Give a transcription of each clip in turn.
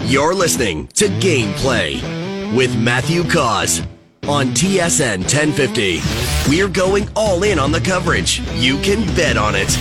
You're listening to Gameplay with Matthew Cause on TSN 1050. We're going all in on the coverage. You can bet on it.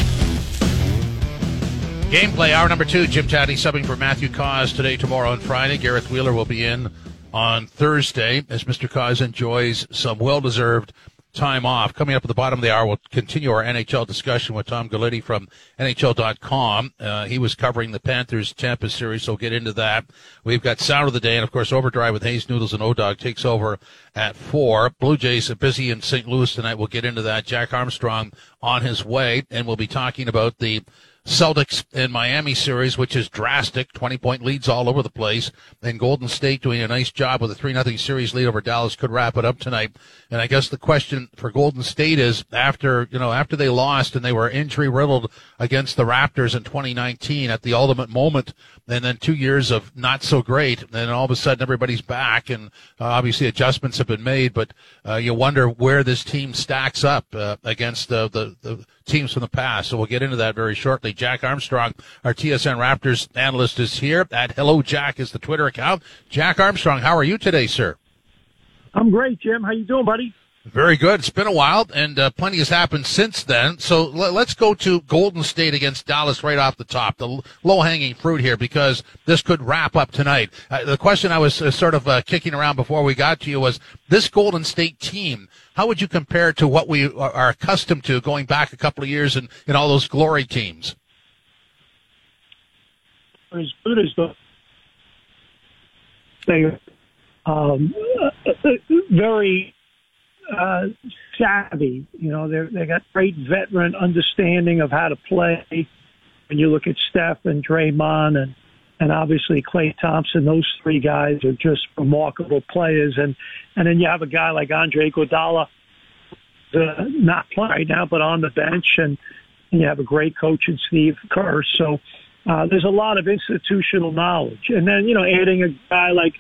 Gameplay, hour number 2. Jim Taddy subbing for Matthew Cause today, tomorrow, and Friday. Gareth Wheeler will be in on Thursday as Mr. Cause enjoys some well-deserved time off. Coming up at the bottom of the hour, we'll continue our NHL discussion with Tom Galletti from NHL.com. He was covering the Panthers-Tampa series, so we'll get into that. We've got Sound of the Day, and, of course, Overdrive with Hayes Noodles and O-Dog takes over at 4. Blue Jays are busy in St. Louis tonight. We'll get into that. Jack Armstrong on his way, and we'll be talking about the Celtics in Miami series, which is drastic, 20-point leads all over the place, and Golden State doing a nice job with a 3-0 series lead over Dallas could wrap it up tonight. And I guess the question for Golden State is after they lost and they were injury riddled against the Raptors in 2019 at the ultimate moment, and then 2 years of not so great, and then all of a sudden everybody's back, and obviously adjustments have been made, but you wonder where this team stacks up against the teams from the past. So we'll get into that very shortly. Jack Armstrong, our TSN Raptors analyst, is here. At Hello Jack is the Twitter account. Jack Armstrong, how are you today, sir? I'm great, Jim. How you doing, buddy? Very good. It's been a while, and plenty has happened since then. So let's go to Golden State against Dallas right off the top, the low-hanging fruit here, because this could wrap up tonight. The question I was sort of kicking around before we got to you was, this Golden State team, how would you compare it to what we are accustomed to going back a couple of years in all those glory teams? As good as they very savvy. You know, they got great veteran understanding of how to play. When you look at Steph and Draymond and obviously Klay Thompson, those three guys are just remarkable players. And then you have a guy like Andre Iguodala, not playing right now, but on the bench, and you have a great coach in Steve Kerr. So there's a lot of institutional knowledge. And then, adding a guy like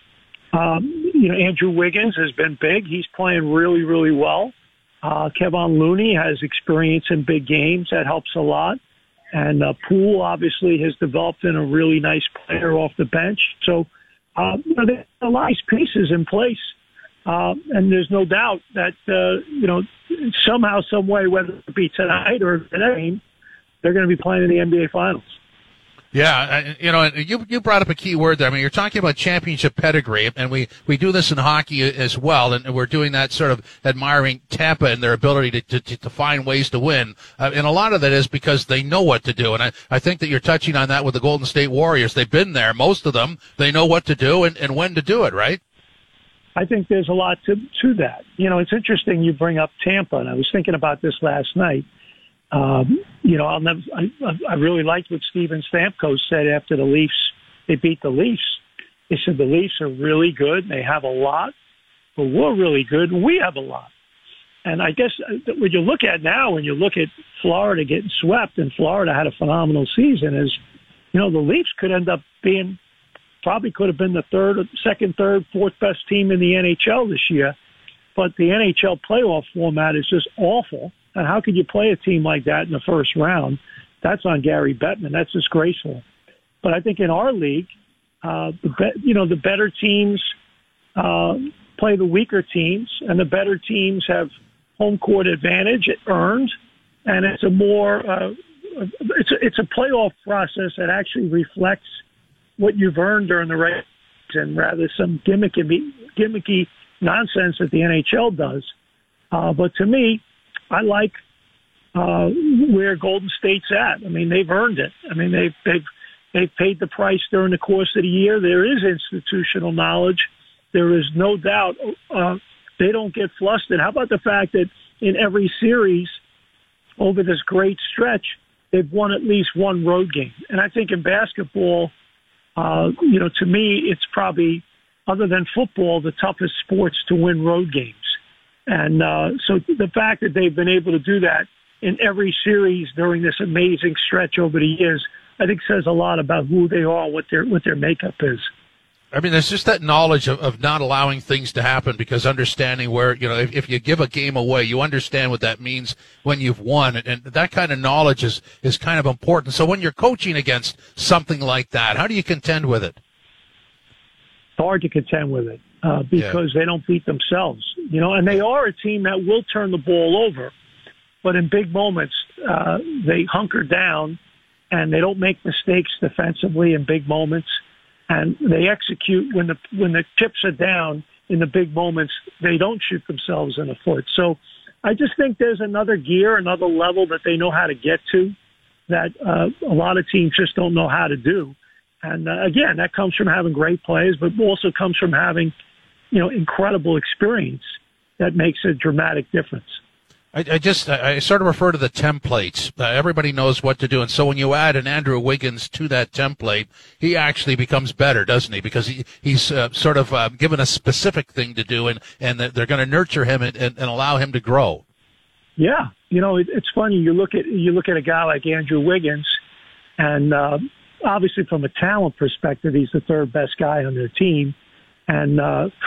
Andrew Wiggins has been big. He's playing really, really well. Kevon Looney has experience in big games. That helps a lot. And Poole obviously has developed in a really nice player off the bench. So there's a lot of pieces in place. And there's no doubt that, somehow, some way, whether it be tonight or today, they're going to be playing in the NBA Finals. Yeah, you brought up a key word there. I mean, you're talking about championship pedigree, and we do this in hockey as well, and we're doing that sort of admiring Tampa and their ability to find ways to win. And a lot of that is because they know what to do. And I think that you're touching on that with the Golden State Warriors. They've been there, most of them. They know what to do and when to do it, right? I think there's a lot to that. It's interesting you bring up Tampa, and I was thinking about this last night. I really liked what Steven Stamkos said after they beat the Leafs. He said the Leafs are really good. They have a lot, but we're really good, and we have a lot. And I guess what you look at now, when you look at Florida getting swept, and Florida had a phenomenal season, is, the Leafs could end up being, probably could have been the second, third, fourth best team in the NHL this year. But the NHL playoff format is just awful. And how could you play a team like that in the first round? That's on Gary Bettman. That's disgraceful. But I think in our league, the better teams play the weaker teams, and the better teams have home court advantage earned, and it's a more it's a playoff process that actually reflects what you've earned during the regular season, rather some gimmicky nonsense that the NHL does. But to me, I like where Golden State's at. I mean, they've earned it. I mean, they've paid the price during the course of the year. There is institutional knowledge. There is no doubt they don't get flustered. How about the fact that in every series over this great stretch, they've won at least one road game? And I think in basketball, to me, it's probably, other than football, the toughest sports to win road games. And so the fact that they've been able to do that in every series during this amazing stretch over the years, I think says a lot about who they are, what their makeup is. I mean, there's just that knowledge of not allowing things to happen, because understanding where, if you give a game away, you understand what that means when you've won. And that kind of knowledge is kind of important. So when you're coaching against something like that, how do you contend with it? hard to contend with it because they don't beat themselves, and they are a team that will turn the ball over, but in big moments they hunker down and they don't make mistakes defensively in big moments, and they execute when the chips are down in the big moments. They don't shoot themselves in the foot. So I just think there's another gear, another level that they know how to get to that a lot of teams just don't know how to do. And again, that comes from having great players, but also comes from having, incredible experience that makes a dramatic difference. I sort of refer to the templates. Everybody knows what to do. And so when you add an Andrew Wiggins to that template, he actually becomes better, doesn't he? Because he's sort of given a specific thing to do, and they're going to nurture him and allow him to grow. Yeah. It's funny. You look at a guy like Andrew Wiggins, and obviously from a talent perspective, he's the third best guy on their team. And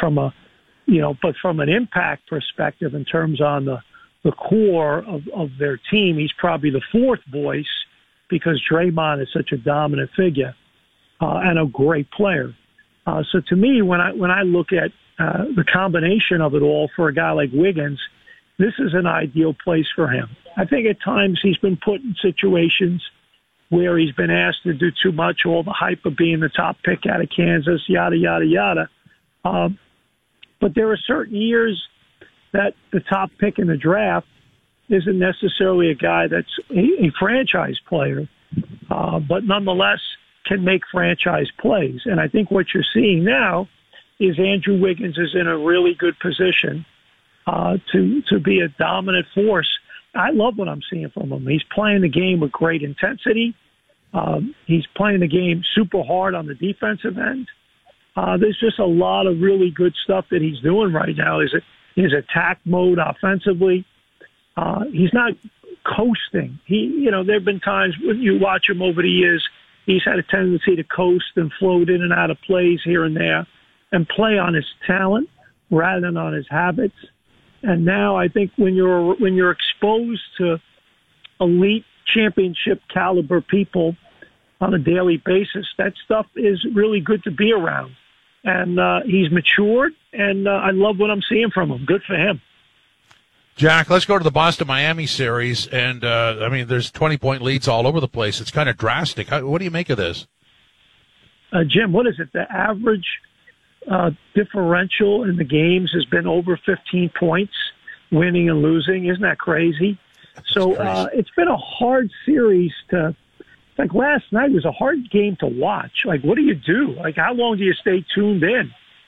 but from an impact perspective in terms on the core of their team, he's probably the fourth voice because Draymond is such a dominant figure and a great player. So to me, when I look at the combination of it all for a guy like Wiggins, this is an ideal place for him. I think at times he's been put in situations where he's been asked to do too much, all the hype of being the top pick out of Kansas, yada, yada, yada. But there are certain years that the top pick in the draft isn't necessarily a guy that's a franchise player, but nonetheless can make franchise plays. And I think what you're seeing now is Andrew Wiggins is in a really good position to be a dominant force. I love what I'm seeing from him. He's playing the game with great intensity. He's playing the game super hard on the defensive end. There's just a lot of really good stuff that he's doing right now. His attack mode offensively. He's not coasting. There have been times when you watch him over the years, he's had a tendency to coast and float in and out of plays here and there and play on his talent rather than on his habits. And now I think when you're exposed to elite championship caliber people on a daily basis, that stuff is really good to be around. And he's matured, and I love what I'm seeing from him. Good for him. Jack, let's go to the Boston-Miami series. And, there's 20-point leads all over the place. It's kind of drastic. What do you make of this? Jim, what is it? The average differential in the games has been over 15 points, winning and losing. Isn't that crazy? So it's been a hard series to – like last night was a hard game to watch. Like, what do you do? Like, how long do you stay tuned in?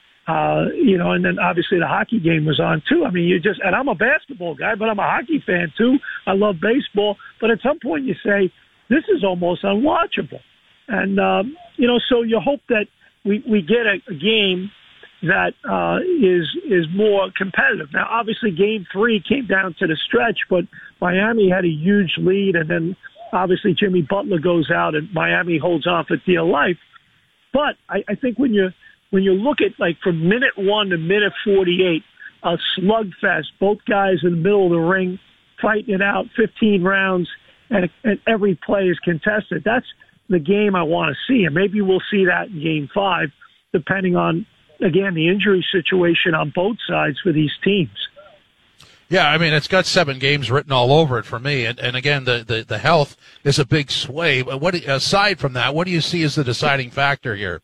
And then obviously the hockey game was on too. I mean, and I'm a basketball guy, but I'm a hockey fan too. I love baseball. But at some point you say, this is almost unwatchable. And, so you hope that we get a game that is more competitive. Now, obviously game 3 came down to the stretch, but Miami had a huge lead, and then obviously Jimmy Butler goes out and Miami holds on for dear life. But I think when you look at like from minute 1 to minute 48, a slugfest, both guys in the middle of the ring fighting it out, 15 rounds, and every play is contested. That's the game I want to see. And maybe we'll see that in game 5, depending on, again, the injury situation on both sides for these teams. Yeah, it's got 7 games written all over it for me. And again, the health is a big sway. Aside from that, what do you see as the deciding factor here?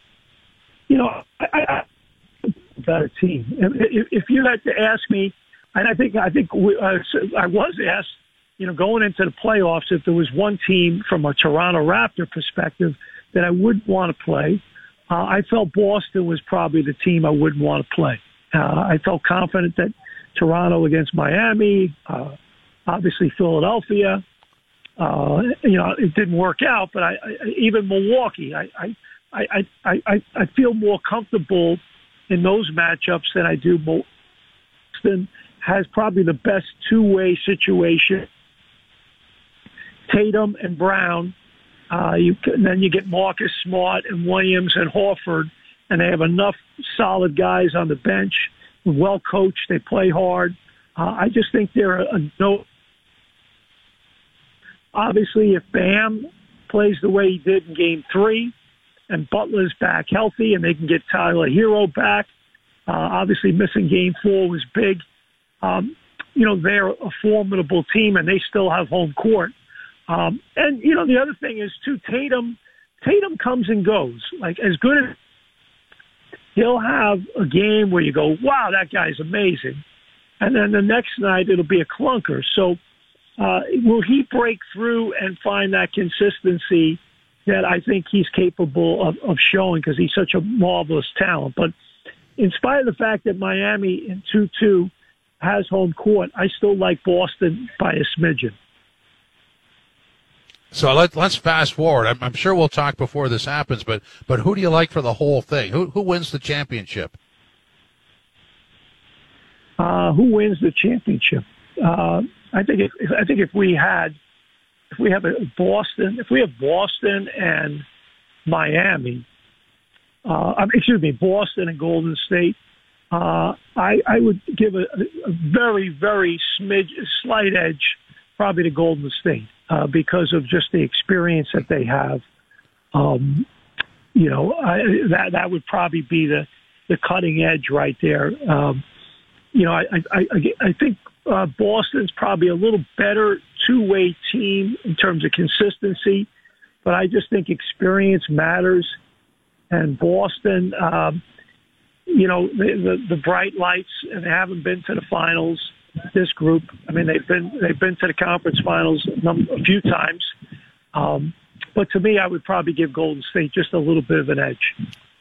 I better team. If you had to ask me, and I think I was asked, going into the playoffs, if there was one team from a Toronto Raptor perspective that I would want to play, I felt Boston was probably the team I wouldn't want to play. I felt confident that Toronto against Miami, obviously Philadelphia, it didn't work out, but even Milwaukee, I feel more comfortable in those matchups than I do. Boston has probably the best two-way situation. Tatum and Brown. Then you get Marcus Smart and Williams and Horford, and they have enough solid guys on the bench. Well coached, they play hard. I just think they're obviously, if Bam plays the way he did in Game 3, and Butler's back healthy and they can get Tyler Hero back. Obviously missing game 4 was big. They're a formidable team and they still have home court. And the other thing is too, Tatum comes and goes. Like as good as he'll have a game where you go, wow, that guy's amazing. And then the next night it'll be a clunker. So will he break through and find that consistency that I think he's capable of showing because he's such a marvelous talent? But in spite of the fact that Miami in 2-2 has home court, I still like Boston by a smidgen. So let's fast forward. I'm sure we'll talk before this happens, but who do you like for the whole thing? Who wins the championship? Who wins the championship? I think if we have Boston and Miami, Boston and Golden State, I would give a very, very slight edge probably to Golden State because of just the experience that they have. That would probably be the cutting edge right there. I think Boston's probably a little better two-way team in terms of consistency, but I just think experience matters. And Boston, the bright lights, and they haven't been to the finals. This group, I mean, they've been to the conference finals a few times. But to me, I would probably give Golden State just a little bit of an edge.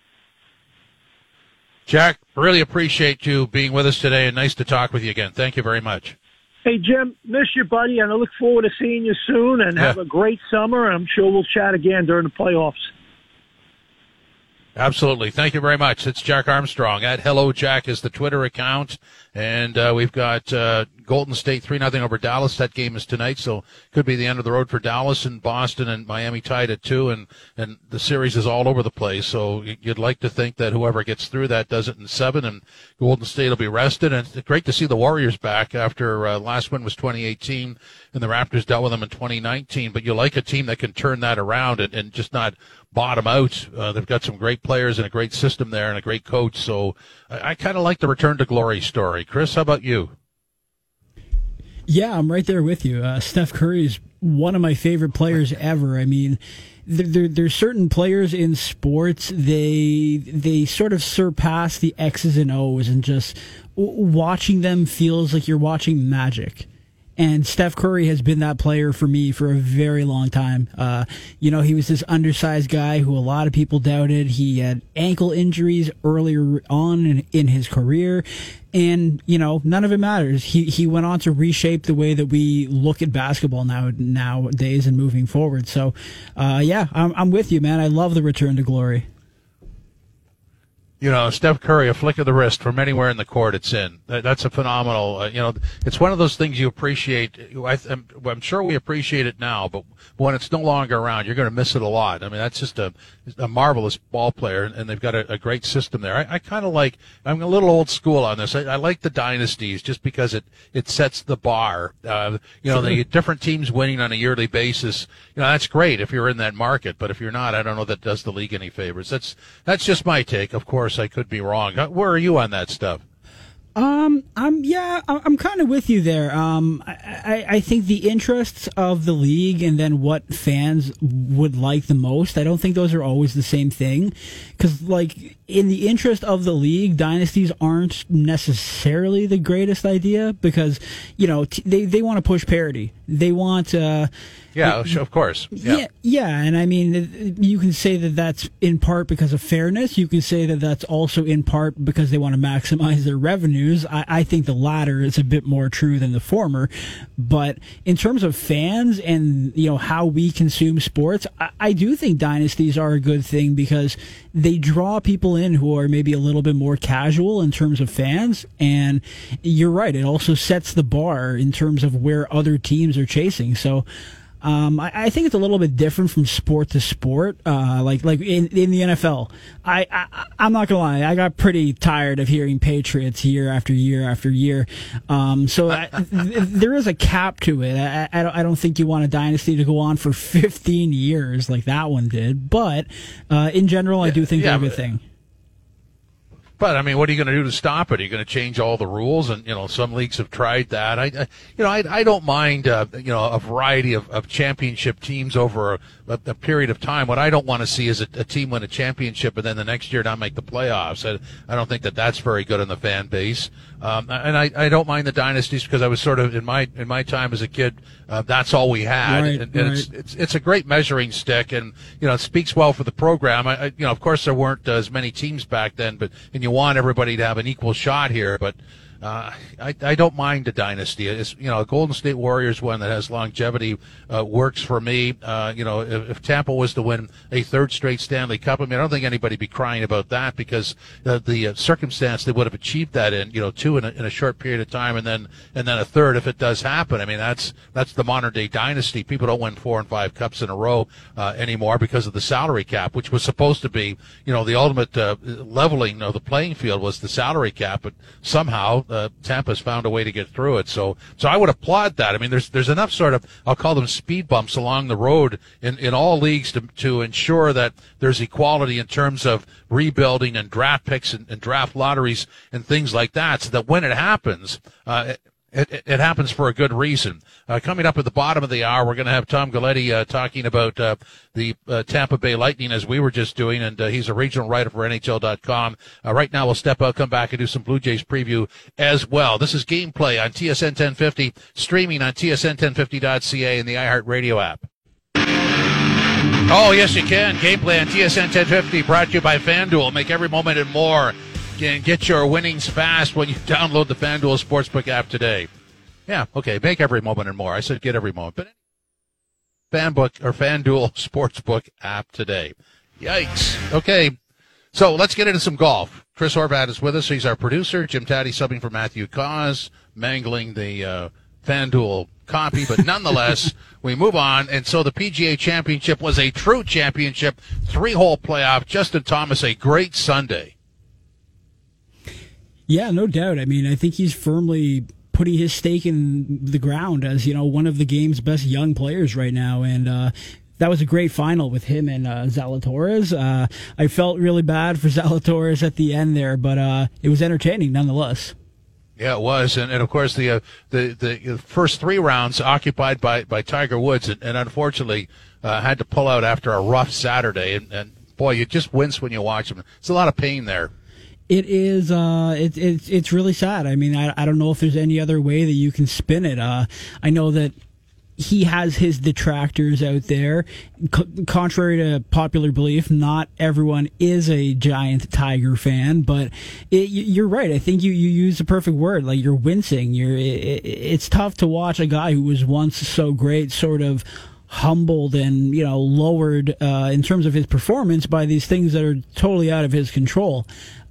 Jack, really appreciate you being with us today, and nice to talk with you again. Thank you very much. Hey, Jim, miss you, buddy, and I look forward to seeing you soon, and have a great summer, and I'm sure we'll chat again during the playoffs. Absolutely. Thank you very much. It's Jack Armstrong. At Hello Jack is the Twitter account. And we've got Golden State 3-0 over Dallas. That game is tonight, so could be the end of the road for Dallas, and Boston and Miami tied at 2, and the series is all over the place. So you'd like to think that whoever gets through that does it in 7, and Golden State will be rested. And it's great to see the Warriors back after last win was 2018, and the Raptors dealt with them in 2019. But you like a team that can turn that around and just not bottom out. They've got some great players and a great system there and a great coach. So I kind of like the return to glory story. Chris, how about you? Yeah, I'm right there with you. Steph Curry is one of my favorite players ever. I mean, there's certain players in sports, they sort of surpass the X's and O's, and just watching them feels like you're watching magic. And Steph Curry has been that player for me for a very long time. He was this undersized guy who a lot of people doubted. He had ankle injuries earlier on in his career. And, none of it matters. He went on to reshape the way that we look at basketball nowadays and moving forward. So, I'm with you, man. I love the return to glory. Steph Curry, a flick of the wrist from anywhere in the court it's in. That's a phenomenal, it's one of those things you appreciate. I'm sure we appreciate it now, but when it's no longer around, you're going to miss it a lot. I mean, that's just a marvelous ball player, and they've got a great system there. I kind of I'm a little old school on this. I like the dynasties just because it sets the bar. The different teams winning on a yearly basis, that's great if you're in that market, but if you're not, I don't know that does the league any favors. That's just my take. Of course, I could be wrong. Where are you on that stuff? I'm kind of with you there. I think the interests of the league and then what fans would like the most, I don't think those are always the same thing. Because, in the interest of the league, dynasties aren't necessarily the greatest idea because, they want to push parity. They want of course. Yeah, and I mean, you can say that that's in part because of fairness. You can say that that's also in part because they want to maximize their revenues. I think the latter is a bit more true than the former. But in terms of fans and, how we consume sports, I do think dynasties are a good thing because they draw people in who are maybe a little bit more casual in terms of fans. And you're right, it also sets the bar in terms of where other teams are chasing. So, I think it's a little bit different from sport to sport. Like in the NFL, I'm not gonna lie, I got pretty tired of hearing Patriots year after year after year. There is a cap to it. I don't think you want a dynasty to go on for 15 years like that one did. But in general, I do think they're a good thing. But I mean, what are you going to do to stop it? Are you going to change all the rules? And some leagues have tried that. I don't mind a variety of championship teams over a period of time. What I don't want to see is a team win a championship and then the next year not make the playoffs. I don't think that's very good in the fan base. And I don't mind the dynasties because I was sort of in my time as a kid. That's all we had, right, and right. It's a great measuring stick, and it speaks well for the program. Of course there weren't as many teams back then, and you want everybody to have an equal shot here, but I don't mind a dynasty. It's, a Golden State Warriors one that has longevity works for me. If Tampa was to win a third straight Stanley Cup, I don't think anybody'd be crying about that because the circumstance they would have achieved that in, two in a short period of time, and then a third if it does happen. that's the modern day dynasty. People don't win 4 and 5 cups in a row anymore because of the salary cap, which was supposed to be, the ultimate leveling of the playing field was the salary cap, but somehow Tampa's found a way to get through it. So I would applaud that. There's enough sort of, I'll call them speed bumps along the road in all leagues to ensure that there's equality in terms of rebuilding and draft picks and draft lotteries and things like that, so that when it happens, it happens for a good reason. Coming up at the bottom of the hour, we're going to have Tom Galletti talking about the Tampa Bay Lightning, as we were just doing, and he's a regional writer for NHL.com. Right now, we'll step out, come back, and do some Blue Jays preview as well. This is Gameplay on TSN 1050, streaming on TSN1050.ca and the iHeartRadio app. Oh, yes, you can. Gameplay on TSN 1050, brought to you by FanDuel. Make every moment and more. And get your winnings fast when you download the FanDuel Sportsbook app today. Yeah, okay, make every moment and more. I said get every moment. But FanDuel Sportsbook app today. Yikes. Okay, so let's get into some golf. Chris Horvat is with us. He's our producer. Jim Taddy subbing for Matthew Cause, mangling the FanDuel copy. But nonetheless, we move on. And so the PGA Championship was a true championship, 3-hole playoff. Justin Thomas, a great Sunday. Yeah, no doubt. I think he's firmly putting his stake in the ground as, one of the game's best young players right now. And that was a great final with him and Zalatoris. I felt really bad for Zalatoris at the end there, but it was entertaining nonetheless. Yeah, it was. And of course, the first 3 rounds occupied by Tiger Woods, and unfortunately had to pull out after a rough Saturday. And boy, you just wince when you watch him. It's a lot of pain there. It is. It's really sad. I don't know if there's any other way that you can spin it. I know that he has his detractors out there. Contrary to popular belief, not everyone is a giant Tiger fan, but you're right. I think you use the perfect word. Like, you're wincing. It's tough to watch a guy who was once so great sort of humbled and lowered in terms of his performance by these things that are totally out of his control.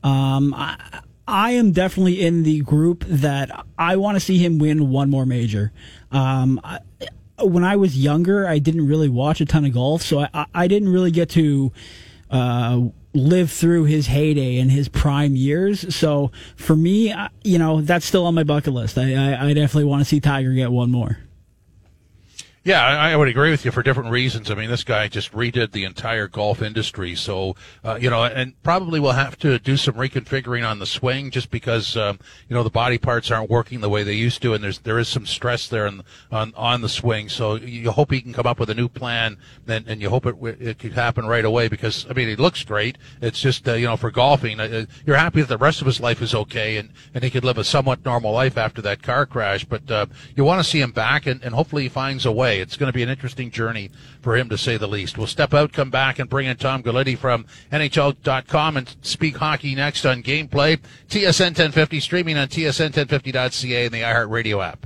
I am definitely in the group that I want to see him win one more major. When I was younger, I didn't really watch a ton of golf, so I didn't really get to live through his heyday and his prime years. So for me, that's still on my bucket list. I definitely want to see Tiger get one more. Yeah, I would agree with you for different reasons. This guy just redid the entire golf industry. So, and probably will have to do some reconfiguring on the swing just because, the body parts aren't working the way they used to. And there is some stress there on the swing. So you hope he can come up with a new plan and you hope it could happen right away because, he looks great. It's just, for golfing, you're happy that the rest of his life is okay and he could live a somewhat normal life after that car crash. But, you want to see him back and hopefully he finds a way. It's going to be an interesting journey for him, to say the least. We'll step out, come back, and bring in Tom Galletti from NHL.com and speak hockey next on Gameplay. TSN 1050, streaming on TSN1050.ca and the iHeartRadio app.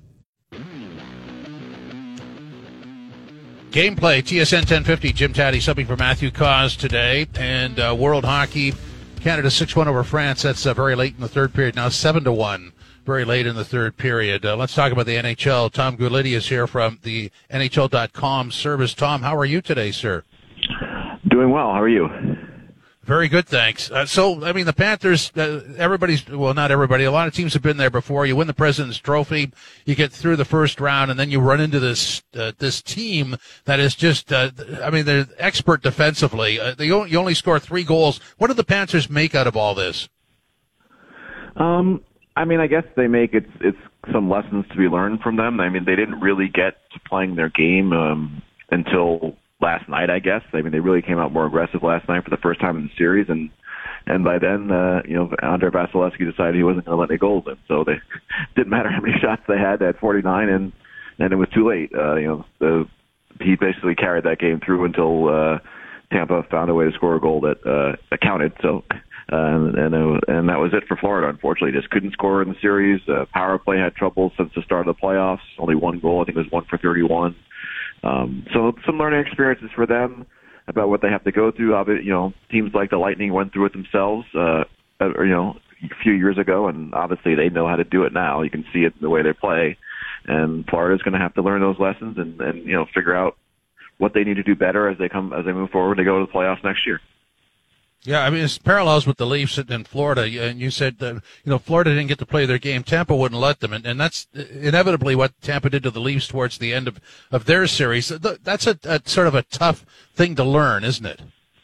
Gameplay, TSN 1050, Jim Taddy subbing for Matthew Cause today. And World Hockey, Canada 6-1 over France. That's very late in the third period. Now 7-1 very late in the third period. Let's talk about the NHL. Tom Gulitti is here from the NHL.com service. Tom, how are you today, sir? Doing well. How are you? Very good, thanks. The Panthers, not everybody, a lot of teams have been there before. You win the President's Trophy, you get through the first round, and then you run into this team that is just, they're expert defensively. You only score 3 goals. What do the Panthers make out of all this? I guess they make it's some lessons to be learned from them. They didn't really get to playing their game until last night, I guess. They really came out more aggressive last night for the first time in the series, and by then, Andrei Vasilevsky decided he wasn't going to let any goals in. So they didn't matter how many shots they had at 49, and it was too late. He basically carried that game through until Tampa found a way to score a goal that counted. So. And that was it for Florida. Unfortunately, just couldn't score in the series. Power play had trouble since the start of the playoffs. Only 1 goal. I think it was 1 for 31. So some learning experiences for them about what they have to go through. Teams like the Lightning went through it themselves, a few years ago, and obviously they know how to do it now. You can see it in the way they play. And Florida's going to have to learn those lessons and figure out what they need to do better as they move forward to go to the playoffs next year. Yeah, it's parallels with the Leafs in Florida. And you said, Florida didn't get to play their game. Tampa wouldn't let them. And that's inevitably what Tampa did to the Leafs towards the end of their series. That's a sort of a tough thing to learn, isn't it?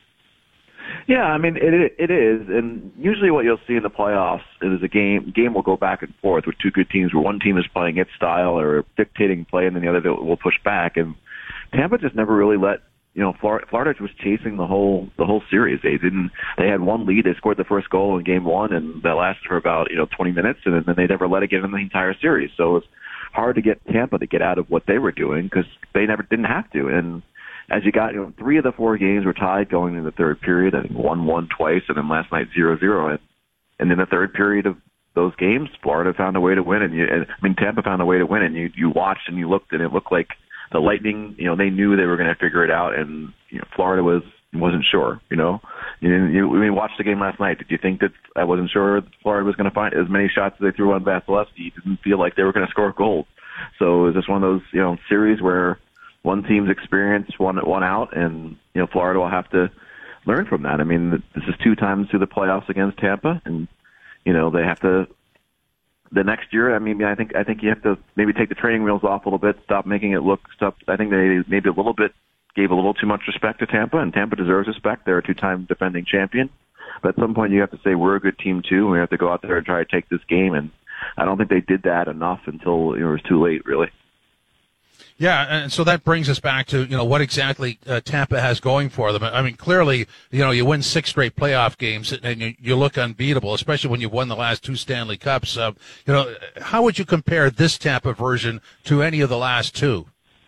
Yeah, it is. And usually what you'll see in the playoffs is a game will go back and forth with 2 good teams where one team is playing its style or dictating play and then the other will push back. And Tampa just never really let Florida was chasing the whole series. They had 1 lead. They scored the first goal in game 1, and that lasted for about 20 minutes, and then they never let it get in the entire series. So it was hard to get Tampa to get out of what they were doing because they never didn't have to. And as you got 3 of the 4 games were tied going into the third period. I think 1-1 twice, and then last night 0-0. And in the third period of those games, Florida found a way to win, and Tampa found a way to win. And you watched and you looked, and it looked like the Lightning, they knew they were going to figure it out, and Florida wasn't sure. We watched the game last night. Did you think that I wasn't sure that Florida was going to find as many shots as they threw on Vasilevsky? It didn't feel like they were going to score goals. So it was just one of those series where one team's experience won out, and Florida will have to learn from that. This is 2 times through the playoffs against Tampa, and they have to. The next year, I think you have to maybe take the training wheels off a little bit, stop making it look stuff. I think they maybe gave a little too much respect to Tampa, and Tampa deserves respect. They're a 2-time defending champion. But at some point, you have to say we're a good team too, and we have to go out there and try to take this game. And I don't think they did that enough until it was too late, really. Yeah, and so that brings us back to, what exactly Tampa has going for them. Clearly, you win 6 straight playoff games and you look unbeatable, especially when you've won the last 2 Stanley Cups. How would you compare this Tampa version to any of the last 2?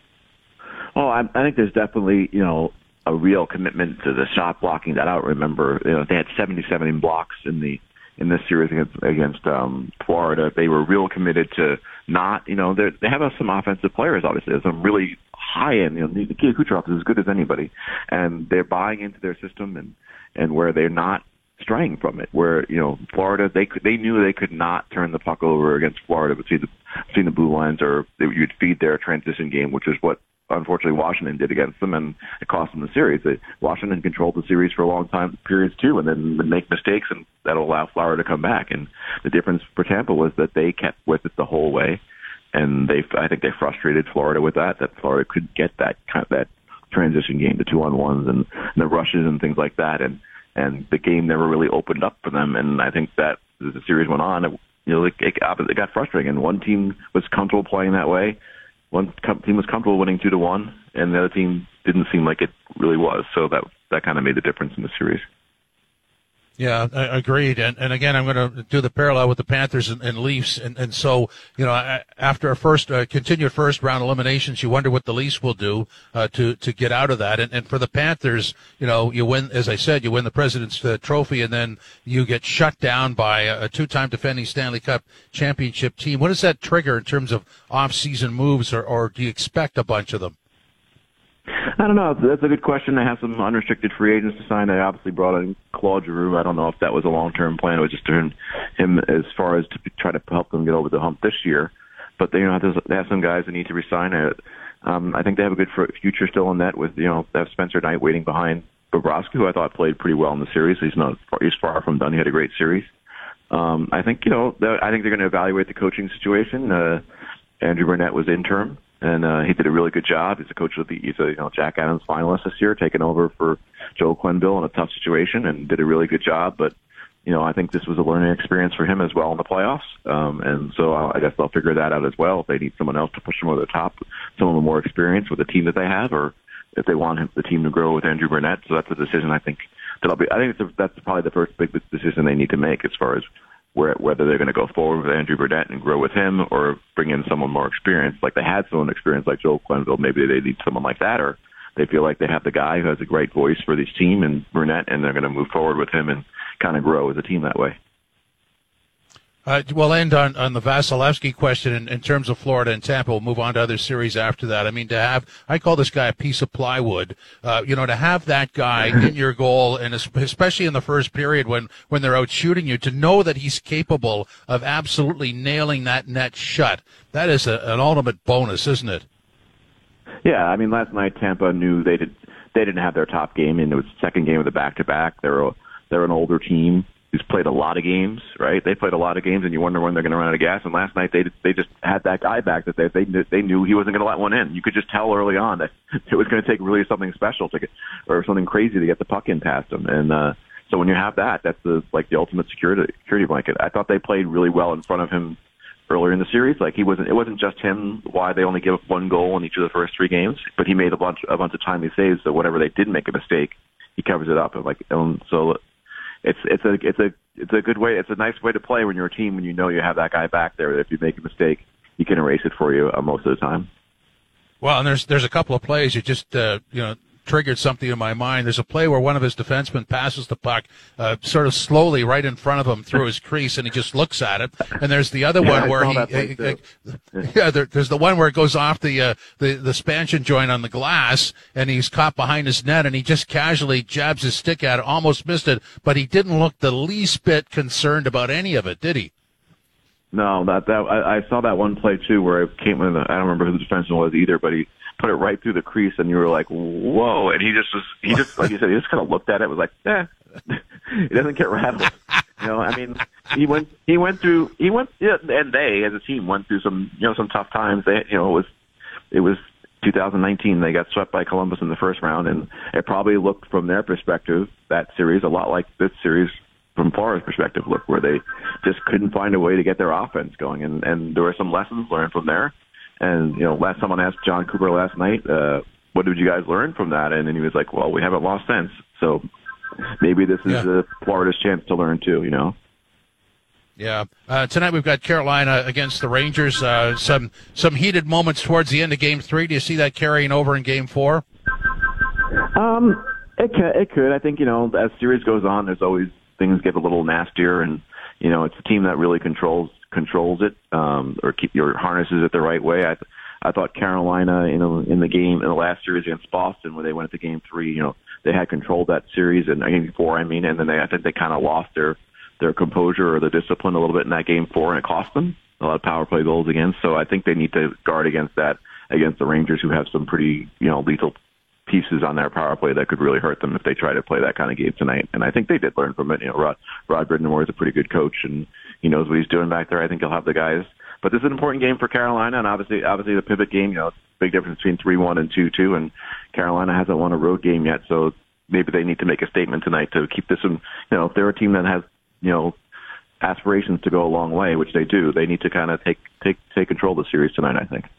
Oh, I think there's definitely, a real commitment to the shot blocking that I don't remember. They had 77 blocks in this series against Florida. They were real committed to not, they have some offensive players, obviously. There's some really high-end, Nikita Kucherov is as good as anybody. And they're buying into their system and where they're not straying from it. Where, Florida, they knew they could not turn the puck over against Florida between the blue lines, or you'd feed their transition game, which is what unfortunately Washington did against them, and it cost them the series. Washington controlled the series for a long time periods too, and then would make mistakes, and that'll allow Florida to come back. And the difference for Tampa was that they kept with it the whole way, and I think they frustrated Florida with that Florida could get that transition game, the 2-on-1s and the rushes and things like that, and the game never really opened up for them. And I think that as the series went on, it got frustrating, and one team was comfortable playing that way. One team was comfortable winning 2-1, and the other team didn't seem like it really was. So that kind of made the difference in the series. Yeah, agreed. And again, I'm going to do the parallel with the Panthers and Leafs. And so, after a continued first round eliminations, you wonder what the Leafs will do, to get out of that. And for the Panthers, you win, as I said, you win the President's Trophy, and then you get shut down by a 2-time defending Stanley Cup championship team. What does that trigger in terms of off-season moves, or do you expect a bunch of them? I don't know. That's a good question. They have some unrestricted free agents to sign. They obviously brought in Claude Giroux. I don't know if that was a long-term plan. It was just turn him as far as to try to help them get over the hump this year. But they have some guys that need to resign. I think they have a good future still in net with, they have Spencer Knight waiting behind Bobrovsky, who I thought played pretty well in the series. He's far from done. He had a great series. I think they're going to evaluate the coaching situation. Andrew Burnett was interim, and he did a really good job. He's a Jack Adams finalist this year, taking over for Joe Quenneville in a tough situation, and did a really good job. But I think this was a learning experience for him as well in the playoffs. And so I guess they'll figure that out as well. If they need someone else to push them over the top, someone with more experience with the team that they have, or if they want the team to grow with Andrew Burnett. So that's a decision I think that's probably the first big decision they need to make as far as whether they're going to go forward with Andrew Burnett and grow with him, or bring in someone more experienced. Like they had someone experienced like Joel Quenneville, maybe they need someone like that, or they feel like they have the guy who has a great voice for this team and Burnett, and they're going to move forward with him and kind of grow as a team that way. We'll end on the Vasilevsky question in terms of Florida and Tampa. We'll move on to other series after that. I mean, I call this guy a piece of plywood. To have that guy in your goal, and especially in the first period when they're out shooting you, to know that he's capable of absolutely nailing that net shut, that is an ultimate bonus, isn't it? Yeah, I mean, last night Tampa knew they didn't have their top game, and it was the second game of the back-to-back. They're an older team who's played a lot of games, right? They played a lot of games, and you wonder when they're going to run out of gas. And last night they just had that guy back that they knew he wasn't going to let one in. You could just tell early on that it was going to take really something special or something crazy to get the puck in past him. And so when you have that, that's the ultimate security blanket. I thought they played really well in front of him earlier in the series. Like it wasn't just him why they only gave up one goal in each of the first three games, but he made a bunch of timely saves. So whenever they did make a mistake, he covers it up. So it's a good way. It's a nice way to play when you're a team when you have that guy back there. If you make a mistake, he can erase it for you most of the time. Well, and there's a couple of plays you just triggered something in my mind. There's a play where one of his defensemen passes the puck sort of slowly right in front of him through his crease, and he just looks at it. And there's the other one where there's the one where it goes off the spansion joint on the glass, and he's caught behind his net, and he just casually jabs his stick at it, almost missed it, but he didn't look the least bit concerned about any of it, did he? No, I saw that one play too where it came in. I don't remember who the defenseman was either, but he put it right through the crease, and you were like, "Whoa!" And he just like you said, he just kind of looked at it, was like, he doesn't get rattled. I mean, he went, and they as a team went through some tough times. It was 2019. They got swept by Columbus in the first round, and it probably looked from their perspective, that series, a lot like this series from Florida's perspective, where they just couldn't find a way to get their offense going, and there were some lessons learned from there. And last someone asked John Cooper last night, what did you guys learn from that? And then he was like, well, we haven't lost since. So maybe this is Florida's chance to learn too, Yeah. Tonight we've got Carolina against the Rangers. Some heated moments towards the end of Game 3. Do you see that carrying over in Game 4? It could. I think, as series goes on, there's always things get a little nastier, and, it's a team that really controls it, or keep your harnesses it the right way. I thought Carolina, in the last series against Boston, where they went to Game 3, they had controlled that series, and Game 4, and then I think they kind of lost their composure or the discipline a little bit in that Game 4, and it cost them a lot of power play goals against. So I think they need to guard against that against the Rangers, who have some pretty lethal pieces on their power play that could really hurt them if they try to play that kind of game tonight. And I think they did learn from it. Rod Brind'Amour is a pretty good coach, and he knows what he's doing back there. I think he'll have the guys. But this is an important game for Carolina, and obviously the pivot game, it's a big difference between 3-1 and 2-2, and Carolina hasn't won a road game yet, so maybe they need to make a statement tonight to keep this in, if they're a team that has, aspirations to go a long way, which they do, they need to kind of take control of the series tonight, I think.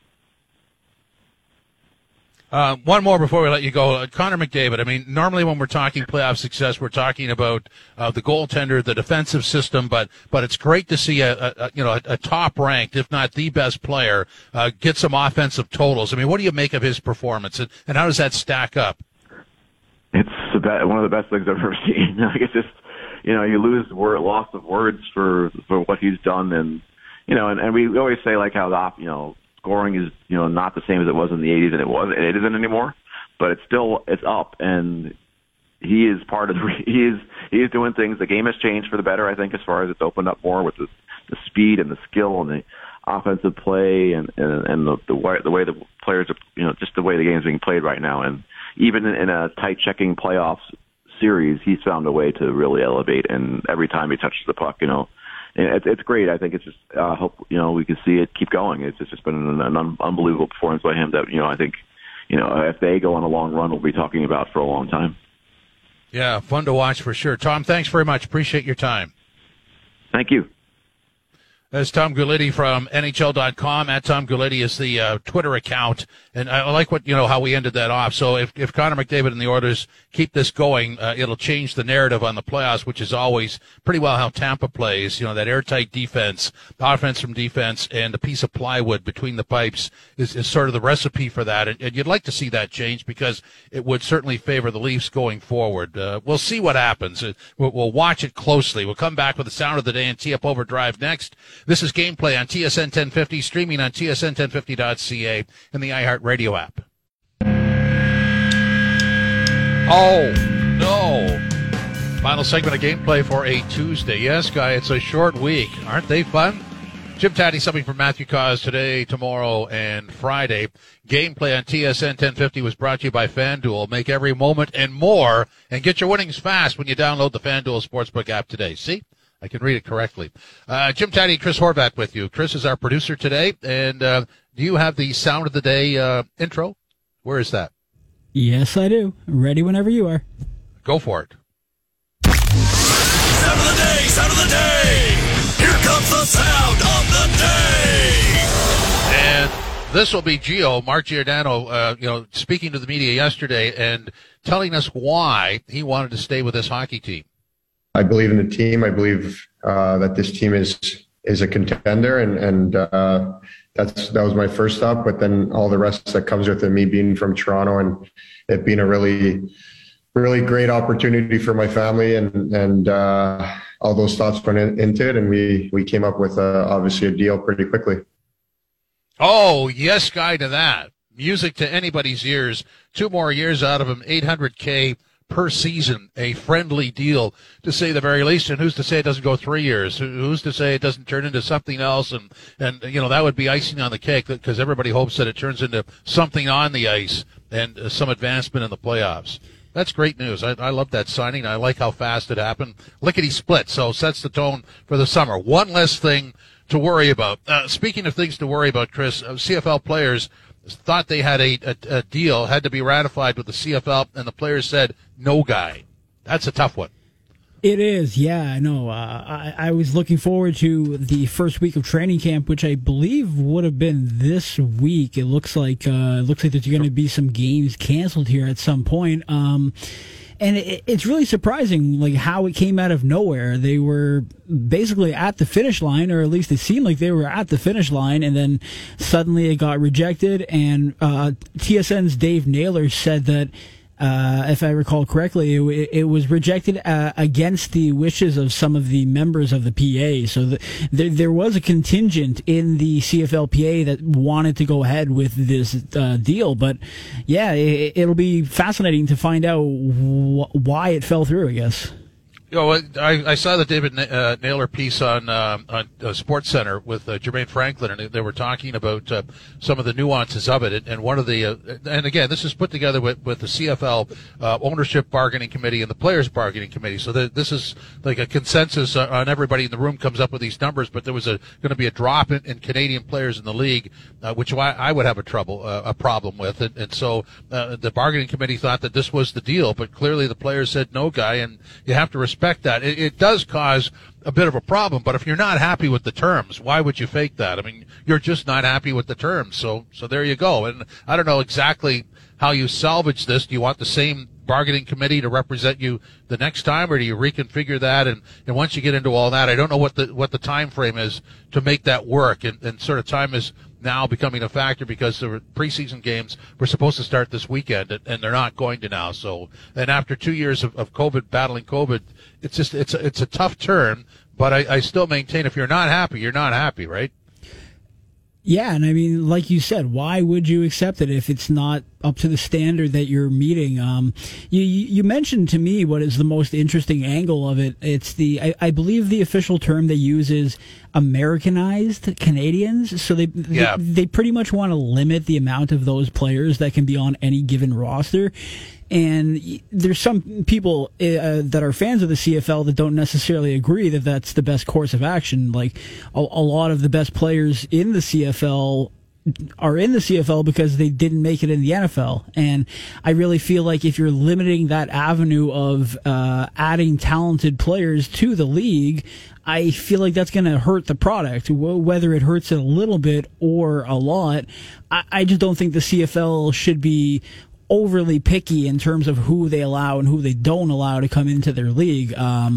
One more before we let you go. Connor McDavid, I mean, normally when we're talking playoff success, we're talking about the goaltender, the defensive system, but it's great to see a top-ranked, if not the best player, get some offensive totals. I mean, what do you make of his performance, and how does that stack up? It's one of the best things I've ever seen. It's just, you lose loss of words for what he's done, and we always say like how scoring is not the same as it was in the 80s, and it isn't anymore. but it's up, and he is part of he is doing things. The game has changed for the better, I think, as far as it's opened up more with the speed and the skill and the offensive play and the way the players are, just the way the game's being played right now. And even in a tight checking playoffs series, he's found a way to really elevate. And every time he touches the puck, it's great. I think it's just hope we can see it keep going. It's just been an unbelievable performance by him that I think if they go on a long run, we'll be talking about for a long time. Yeah, fun to watch for sure. Tom, thanks very much. Appreciate your time. Thank you. That's Tom Gulitti from NHL.com. At Tom Gulitti is the Twitter account. And I like how we ended that off. So if Connor McDavid and the Oilers keep this going, it'll change the narrative on the playoffs, which is always pretty well how Tampa plays. That airtight defense, offense from defense, and a piece of plywood between the pipes is sort of the recipe for that. And you'd like to see that change because it would certainly favor the Leafs going forward. We'll see what happens. We'll watch it closely. We'll come back with the sound of the day and tee up Overdrive next. This is Gameplay on TSN 1050, streaming on tsn1050.ca and the iHeartRadio app. Oh, no. Final segment of Gameplay for a Tuesday. Yes, Guy, it's a short week. Aren't they fun? Jim Taddy, something from Matthew Cause today, tomorrow, and Friday. Gameplay on TSN 1050 was brought to you by FanDuel. Make every moment and more, and get your winnings fast when you download the FanDuel Sportsbook app today. See? I can read it correctly. Jim Taddy, Chris Horvat with you. Chris is our producer today. And do you have the sound of the day intro? Where is that? Yes, I do. Ready whenever you are. Go for it. Sound of the day! Sound of the day! Here comes the sound of the day! And this will be Mark Giordano, speaking to the media yesterday and telling us why he wanted to stay with this hockey team. I believe in the team. I believe that this team is a contender, and that was my first thought. But then all the rest that comes with it, me being from Toronto and it being a really, really great opportunity for my family, and all those thoughts went into it, and we came up with obviously a deal pretty quickly. Oh, yes, Guy, to that. Music to anybody's ears. 2 more years out of him, $800K per season, a friendly deal, to say the very least. And who's to say it doesn't go 3 years? Who's to say it doesn't turn into something else? And that would be icing on the cake, because everybody hopes that it turns into something on the ice and some advancement in the playoffs. That's great news. I love that signing. I like how fast it happened. Lickety split, so sets the tone for the summer. One less thing to worry about. Speaking of things to worry about, Chris, CFL players thought they had a deal, had to be ratified with the CFL, and the players said, no, Guy. That's a tough one. It is, yeah, I know. I was looking forward to the first week of training camp, which I believe would have been this week. It looks like there's going to be some games canceled here at some point. And it's really surprising, like, how it came out of nowhere. They were basically at the finish line, or at least it seemed like they were at the finish line, and then suddenly it got rejected. And TSN's Dave Naylor said that, if I recall correctly, it was rejected against the wishes of some of the members of the PA. So there was a contingent in the CFLPA that wanted to go ahead with this deal. But yeah, it'll be fascinating to find out why it fell through, I guess. I saw the David Naylor piece on Sports Center with Jermaine Franklin, and they were talking about some of the nuances of it. And one of the and again, this is put together with the CFL ownership bargaining committee and the players bargaining committee. So this is like a consensus on everybody in the room comes up with these numbers. But there was going to be a drop in Canadian players in the league, which I would have a problem with. And so the bargaining committee thought that this was the deal, but clearly the players said no, Guy, and you have to respect that. It does cause a bit of a problem, but if you're not happy with the terms, why would you fake that? I mean, you're just not happy with the terms, so there you go. And I don't know exactly how you salvage this. Do you want the same bargaining committee to represent you the next time, or do you reconfigure that? And once you get into all that, I don't know what the time frame is to make that work, and sort of time is now becoming a factor because the preseason games were supposed to start this weekend, and they're not going to now. So, and after 2 years of COVID, battling COVID, it's a tough turn, but I still maintain if you're not happy, you're not happy, right? Yeah, and I mean, like you said, why would you accept it if it's not up to the standard that you're meeting? You mentioned to me what is the most interesting angle of it. It's I believe the official term they use is Americanized Canadians. So they pretty much want to limit the amount of those players that can be on any given roster. And there's some people that are fans of the CFL that don't necessarily agree that that's the best course of action. Like a lot of the best players in the CFL are in the CFL because they didn't make it in the NFL. And I really feel like if you're limiting that avenue of adding talented players to the league, I feel like that's going to hurt the product, whether it hurts it a little bit or a lot. I just don't think the CFL should be overly picky in terms of who they allow and who they don't allow to come into their league.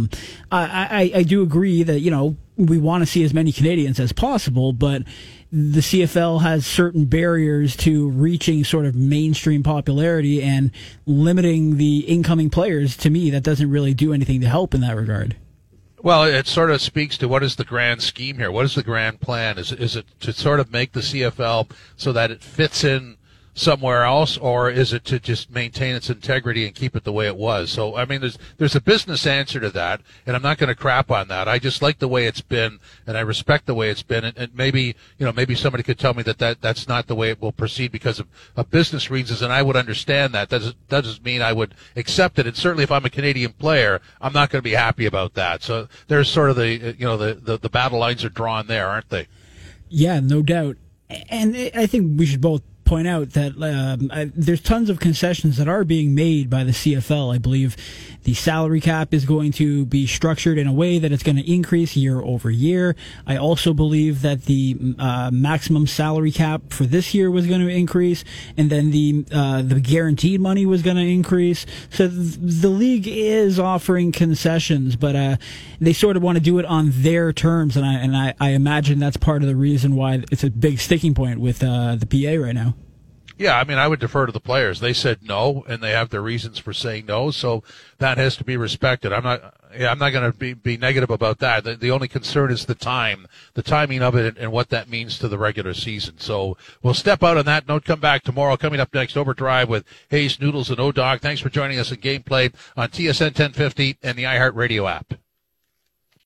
I do agree that, you know, we want to see as many Canadians as possible, but the CFL has certain barriers to reaching sort of mainstream popularity, and limiting the incoming players, to me, that doesn't really do anything to help in that regard. Well, it sort of speaks to what is the grand scheme here? What is the grand plan? Is it to sort of make the CFL so that it fits in somewhere else, or is it to just maintain its integrity and keep it the way it was? So, I mean, there's a business answer to that, and I'm not going to crap on that. I just like the way it's been, and I respect the way it's been, and maybe somebody could tell me that's not the way it will proceed because of business reasons, and I would understand that. That doesn't mean I would accept it, and certainly if I'm a Canadian player, I'm not going to be happy about that. So there's sort of the battle lines are drawn there, aren't they? Yeah, no doubt. And I think we should both point out that there's tons of concessions that are being made by the CFL. I believe the salary cap is going to be structured in a way that it's going to increase year over year. I also believe that the maximum salary cap for this year was going to increase, and then the guaranteed money was going to increase. So the league is offering concessions, but they sort of want to do it on their terms, and I imagine that's part of the reason why it's a big sticking point with the PA right now. Yeah, I mean, I would defer to the players. They said no, and they have their reasons for saying no, so that has to be respected. I'm not going to be negative about that. The only concern is the timing of it, and what that means to the regular season. So we'll step out on that note, come back tomorrow. Coming up next, Overdrive with Hayes, Noodles, and O-Dog. Thanks for joining us in Gameplay on TSN 1050 and the iHeartRadio app.